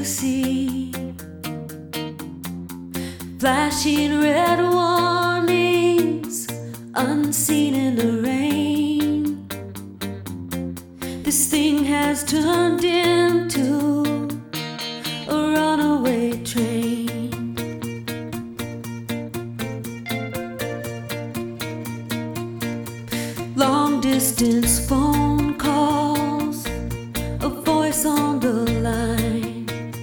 see flashing red warnings unseen in the rain. This thing has turned into a runaway train. Long distance phone